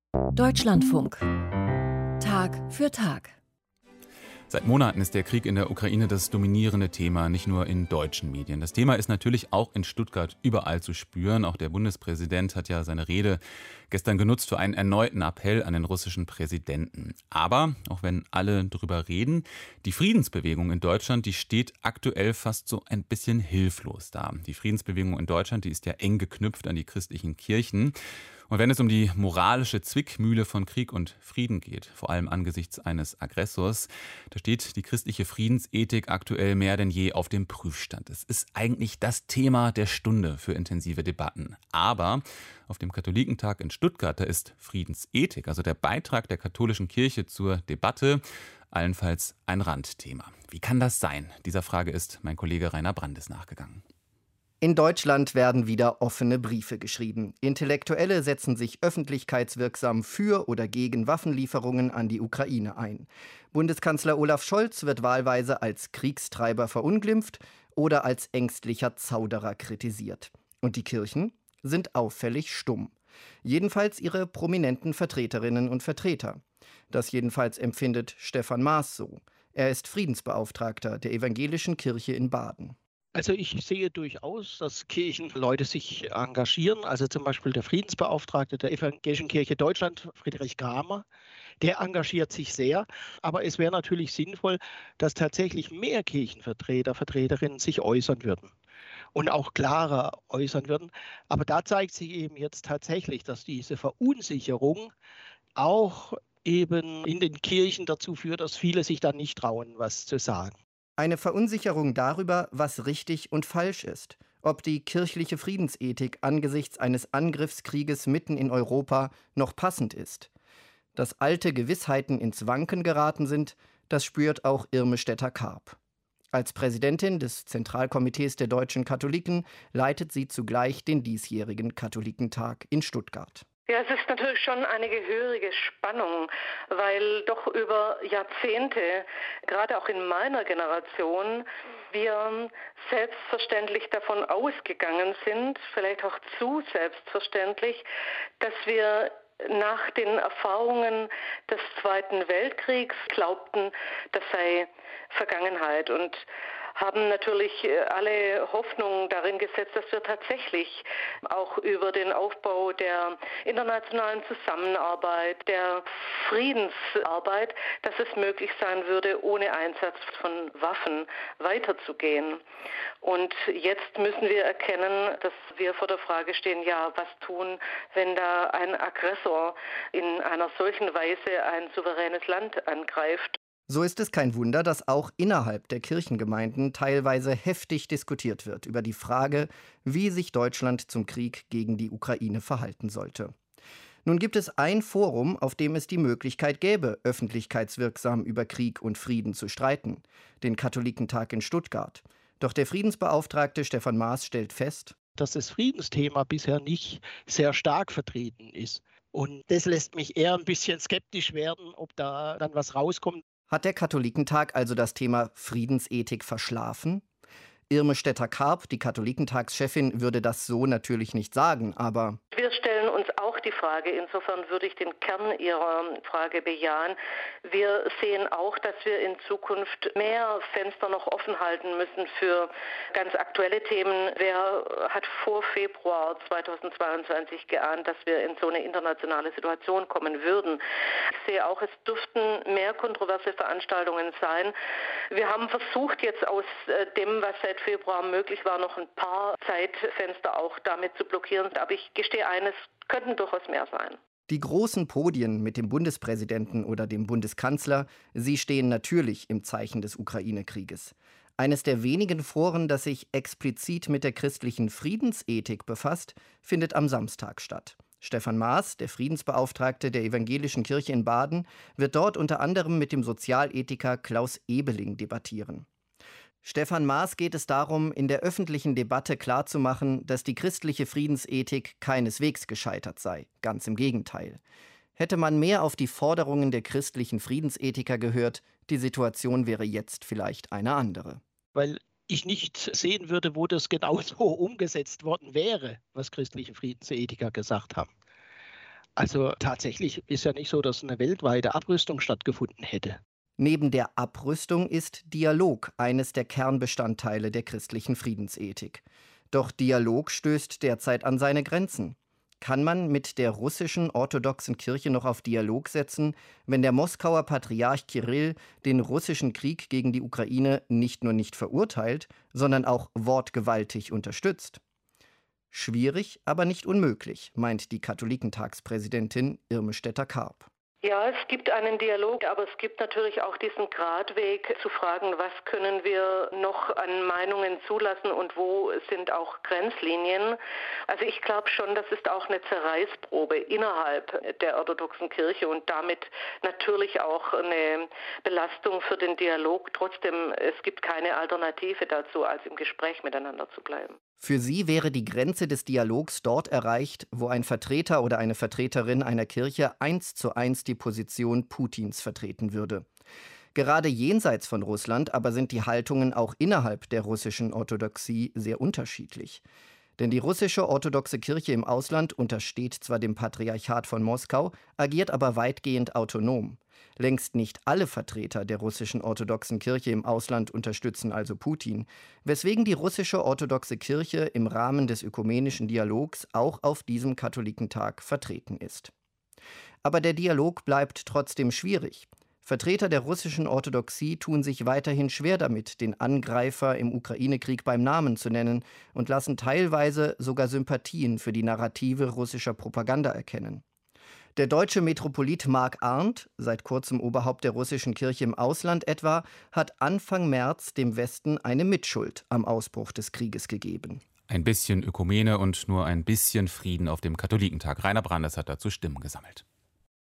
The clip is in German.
Deutschlandfunk. Tag für Tag. Seit Monaten ist der Krieg in der Ukraine das dominierende Thema, nicht nur in deutschen Medien. Das Thema ist natürlich auch in Stuttgart überall zu spüren. Auch der Bundespräsident hat ja seine Rede gestern genutzt für einen erneuten Appell an den russischen Präsidenten. Aber, auch wenn alle drüber reden, die Friedensbewegung in Deutschland, die steht aktuell fast so ein bisschen hilflos da. Die Friedensbewegung in Deutschland, die ist ja eng geknüpft an die christlichen Kirchen. Und wenn es um die moralische Zwickmühle von Krieg und Frieden geht, vor allem angesichts eines Aggressors, da steht die christliche Friedensethik aktuell mehr denn je auf dem Prüfstand. Es ist eigentlich das Thema der Stunde für intensive Debatten. Aber auf dem Katholikentag in Stuttgart, da ist Friedensethik, also der Beitrag der katholischen Kirche zur Debatte, allenfalls ein Randthema. Wie kann das sein? Dieser Frage ist mein Kollege Rainer Brandes nachgegangen. In Deutschland werden wieder offene Briefe geschrieben. Intellektuelle setzen sich öffentlichkeitswirksam für oder gegen Waffenlieferungen an die Ukraine ein. Bundeskanzler Olaf Scholz wird wahlweise als Kriegstreiber verunglimpft oder als ängstlicher Zauderer kritisiert. Und die Kirchen sind auffällig stumm. Jedenfalls ihre prominenten Vertreterinnen und Vertreter. Das jedenfalls empfindet Stefan Maaß so. Er ist Friedensbeauftragter der Evangelischen Kirche in Baden. Also ich sehe durchaus, dass Kirchenleute sich engagieren. Also zum Beispiel der Friedensbeauftragte der Evangelischen Kirche Deutschland, Friedrich Kramer, der engagiert sich sehr. Aber es wäre natürlich sinnvoll, dass tatsächlich mehr Kirchenvertreter, Vertreterinnen sich äußern würden und auch klarer äußern würden. Aber da zeigt sich eben jetzt tatsächlich, dass diese Verunsicherung auch eben in den Kirchen dazu führt, dass viele sich dann nicht trauen, was zu sagen. Eine Verunsicherung darüber, was richtig und falsch ist. Ob die kirchliche Friedensethik angesichts eines Angriffskrieges mitten in Europa noch passend ist. Dass alte Gewissheiten ins Wanken geraten sind, das spürt auch Irme Stetter-Karp. Als Präsidentin des Zentralkomitees der deutschen Katholiken leitet sie zugleich den diesjährigen Katholikentag in Stuttgart. Ja, es ist natürlich schon eine gehörige Spannung, weil doch über Jahrzehnte, gerade auch in meiner Generation, wir selbstverständlich davon ausgegangen sind, vielleicht auch zu selbstverständlich, dass wir nach den Erfahrungen des Zweiten Weltkriegs glaubten, das sei Vergangenheit, und haben natürlich alle Hoffnungen darin gesetzt, dass wir tatsächlich auch über den Aufbau der internationalen Zusammenarbeit, der Friedensarbeit, dass es möglich sein würde, ohne Einsatz von Waffen weiterzugehen. Und jetzt müssen wir erkennen, dass wir vor der Frage stehen, ja, was tun, wenn da ein Aggressor in einer solchen Weise ein souveränes Land angreift. So ist es kein Wunder, dass auch innerhalb der Kirchengemeinden teilweise heftig diskutiert wird über die Frage, wie sich Deutschland zum Krieg gegen die Ukraine verhalten sollte. Nun gibt es ein Forum, auf dem es die Möglichkeit gäbe, öffentlichkeitswirksam über Krieg und Frieden zu streiten, den Katholikentag in Stuttgart. Doch der Friedensbeauftragte Stefan Maaß stellt fest, dass das Friedensthema bisher nicht sehr stark vertreten ist. Und das lässt mich eher ein bisschen skeptisch werden, ob da dann was rauskommt. Hat der Katholikentag also das Thema Friedensethik verschlafen? Irme Stetter-Karp, die Katholikentagschefin, würde das so natürlich nicht sagen, aber wir stellen uns auch die Frage, insofern würde ich den Kern Ihrer Frage bejahen. Wir sehen auch, dass wir in Zukunft mehr Fenster noch offen halten müssen für ganz aktuelle Themen. Wer hat vor Februar 2022 geahnt, dass wir in so eine internationale Situation kommen würden? Ich sehe auch, es dürften mehr kontroverse Veranstaltungen sein. Wir haben versucht, jetzt aus dem, was seit Februar möglich war, noch ein paar Zeitfenster auch damit zu blockieren. Aber ich gestehe eines, könnten durchaus mehr sein. Die großen Podien mit dem Bundespräsidenten oder dem Bundeskanzler, sie stehen natürlich im Zeichen des Ukraine-Krieges. Eines der wenigen Foren, das sich explizit mit der christlichen Friedensethik befasst, findet am Samstag statt. Stefan Maaß, der Friedensbeauftragte der Evangelischen Kirche in Baden, wird dort unter anderem mit dem Sozialethiker Klaus Ebeling debattieren. Stefan Maaß geht es darum, in der öffentlichen Debatte klarzumachen, dass die christliche Friedensethik keineswegs gescheitert sei. Ganz im Gegenteil. Hätte man mehr auf die Forderungen der christlichen Friedensethiker gehört, die Situation wäre jetzt vielleicht eine andere. Weil ich nicht sehen würde, wo das genauso umgesetzt worden wäre, was christliche Friedensethiker gesagt haben. Also tatsächlich ist ja nicht so, dass eine weltweite Abrüstung stattgefunden hätte. Neben der Abrüstung ist Dialog eines der Kernbestandteile der christlichen Friedensethik. Doch Dialog stößt derzeit an seine Grenzen. Kann man mit der russischen orthodoxen Kirche noch auf Dialog setzen, wenn der Moskauer Patriarch Kirill den russischen Krieg gegen die Ukraine nicht nur nicht verurteilt, sondern auch wortgewaltig unterstützt? Schwierig, aber nicht unmöglich, meint die Katholikentagspräsidentin Irme Stetter-Karp. Ja, es gibt einen Dialog, aber es gibt natürlich auch diesen Gradweg zu fragen, was können wir noch an Meinungen zulassen und wo sind auch Grenzlinien. Also ich glaube schon, das ist auch eine Zerreißprobe innerhalb der orthodoxen Kirche und damit natürlich auch eine Belastung für den Dialog. Trotzdem, es gibt keine Alternative dazu, als im Gespräch miteinander zu bleiben. Für sie wäre die Grenze des Dialogs dort erreicht, wo ein Vertreter oder eine Vertreterin einer Kirche 1:1 die Position Putins vertreten würde. Gerade jenseits von Russland aber sind die Haltungen auch innerhalb der russischen Orthodoxie sehr unterschiedlich. Denn die russische orthodoxe Kirche im Ausland untersteht zwar dem Patriarchat von Moskau, agiert aber weitgehend autonom. Längst nicht alle Vertreter der russischen orthodoxen Kirche im Ausland unterstützen also Putin, weswegen die russische orthodoxe Kirche im Rahmen des ökumenischen Dialogs auch auf diesem Katholikentag vertreten ist. Aber der Dialog bleibt trotzdem schwierig. Vertreter der russischen Orthodoxie tun sich weiterhin schwer damit, den Angreifer im Ukraine-Krieg beim Namen zu nennen und lassen teilweise sogar Sympathien für die Narrative russischer Propaganda erkennen. Der deutsche Metropolit Mark Arndt, seit kurzem Oberhaupt der russischen Kirche im Ausland etwa, hat Anfang März dem Westen eine Mitschuld am Ausbruch des Krieges gegeben. Ein bisschen Ökumene und nur ein bisschen Frieden auf dem Katholikentag. Rainer Brandes hat dazu Stimmen gesammelt.